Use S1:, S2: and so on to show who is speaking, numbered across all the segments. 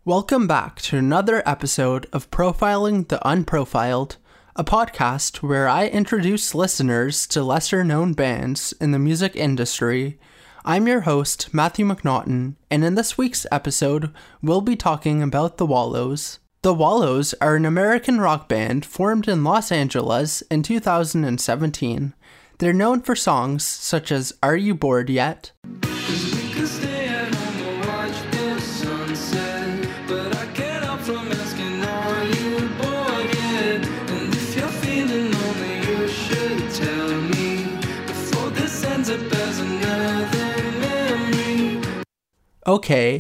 S1: Welcome back to another episode of Profiling the Unprofiled, a podcast where I introduce listeners to lesser-known bands in the music industry. I'm your host, Matthew McNaughton, and in this week's episode, we'll be talking about The Wallows. The Wallows are an American rock band formed in Los Angeles in 2017. They're known for songs such as Are You Bored Yet? Okay.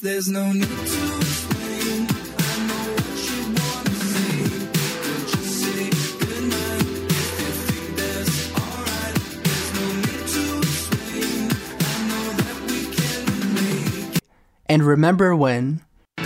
S1: And Remember When.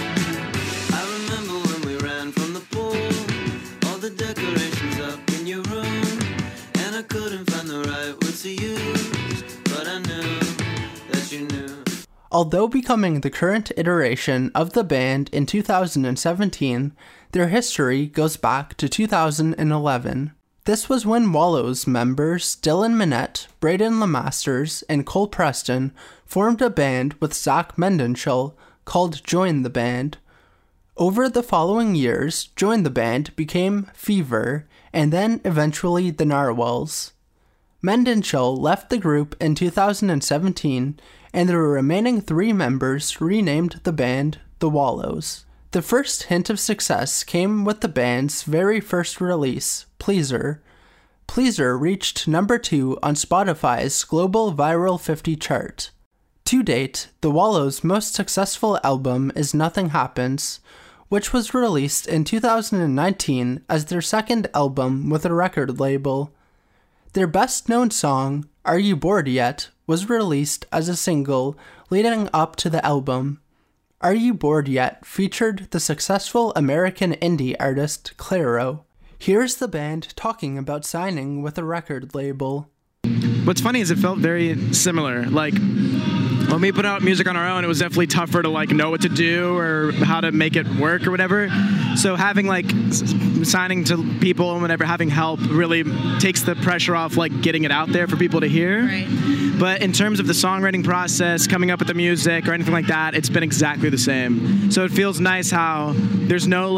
S2: I remember when we ran from the pool, all the decorations up in your room, and I couldn't find the right words to use, but I knew that you knew.
S1: Although becoming the current iteration of the band in 2017, their history goes back to 2011. This was when Wallows members Dylan Minnette, Braden Lemasters, and Cole Preston formed a band with Zach Mendenschel called Join the Band. Over the following years, Join the Band became Fever, and then eventually the Narwhals. Mendenschel left the group in 2017, and the remaining three members renamed the band The Wallows. The first hint of success came with the band's very first release, Pleaser. Pleaser reached number 2 on Spotify's Global Viral 50 chart. To date, The Wallows' most successful album is Nothing Happens, which was released in 2019 as their second album with a record label. Their best-known song, Are You Bored Yet?, was released as a single leading up to the album. Are You Bored Yet? Featured the successful American indie artist Clairo. Here's the band talking about signing with a record label.
S3: What's funny is it felt very similar. Like, when we put out music on our own, it was definitely tougher to know what to do or how to make it work or whatever. So having signing to people and whatever, having help really takes the pressure off getting it out there for people to hear.
S4: Right.
S3: But in terms of the songwriting process, coming up with the music or anything like that, it's been exactly the same. So it feels nice how there's no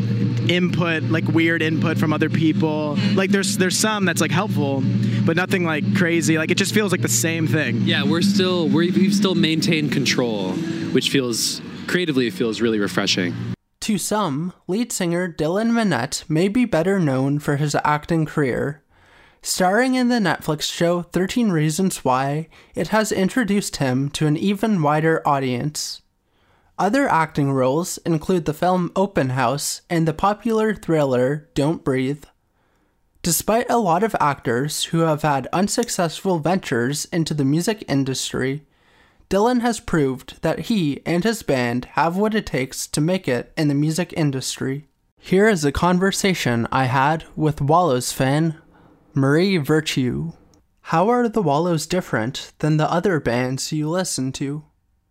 S3: input, weird input from other people. There's some that's helpful, but nothing crazy. It just feels like the same thing.
S5: Yeah, we've still maintained control, which creatively feels really refreshing.
S1: To some, lead singer Dylan Minnette may be better known for his acting career. Starring in the Netflix show 13 Reasons Why, it has introduced him to an even wider audience. Other acting roles include the film Open House and the popular thriller Don't Breathe. Despite a lot of actors who have had unsuccessful ventures into the music industry, Dylan has proved that he and his band have what it takes to make it in the music industry. Here is a conversation I had with Wallows fan Marie Virtue. How are the Wallows different than the other bands you listen to?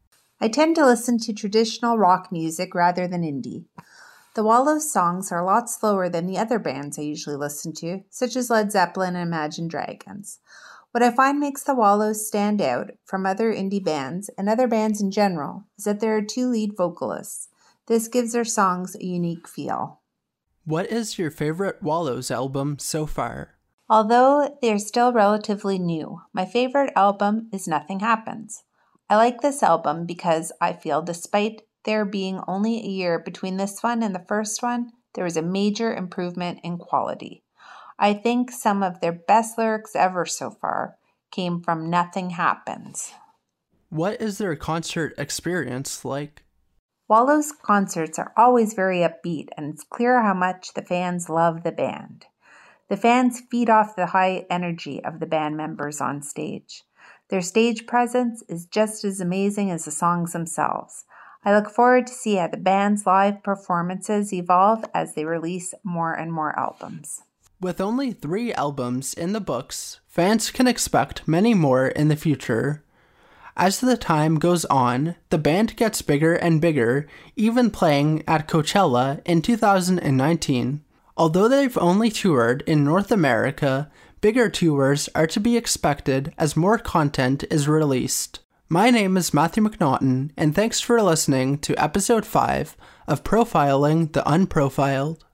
S4: I tend to listen to traditional rock music rather than indie. The Wallows songs are a lot slower than the other bands I usually listen to, such as Led Zeppelin and Imagine Dragons. What I find makes the Wallows stand out from other indie bands and other bands in general is that there are 2 lead vocalists. This gives their songs a unique feel.
S1: What is your favorite Wallows album so far?
S4: Although they're still relatively new, my favorite album is Nothing Happens. I like this album because I feel despite there being only a year between this one and the first one, there was a major improvement in quality. I think some of their best lyrics ever so far came from Nothing Happens.
S1: What is their concert experience like?
S4: Wallows concerts are always very upbeat, and it's clear how much the fans love the band. The fans feed off the high energy of the band members on stage. Their stage presence is just as amazing as the songs themselves. I look forward to see how the band's live performances evolve as they release more and more albums.
S1: With only 3 albums in the books, fans can expect many more in the future. As the time goes on, the band gets bigger and bigger, even playing at Coachella in 2019. Although they've only toured in North America, bigger tours are to be expected as more content is released. My name is Matthew McNaughton, and thanks for listening to episode 5 of Profiling the Unprofiled.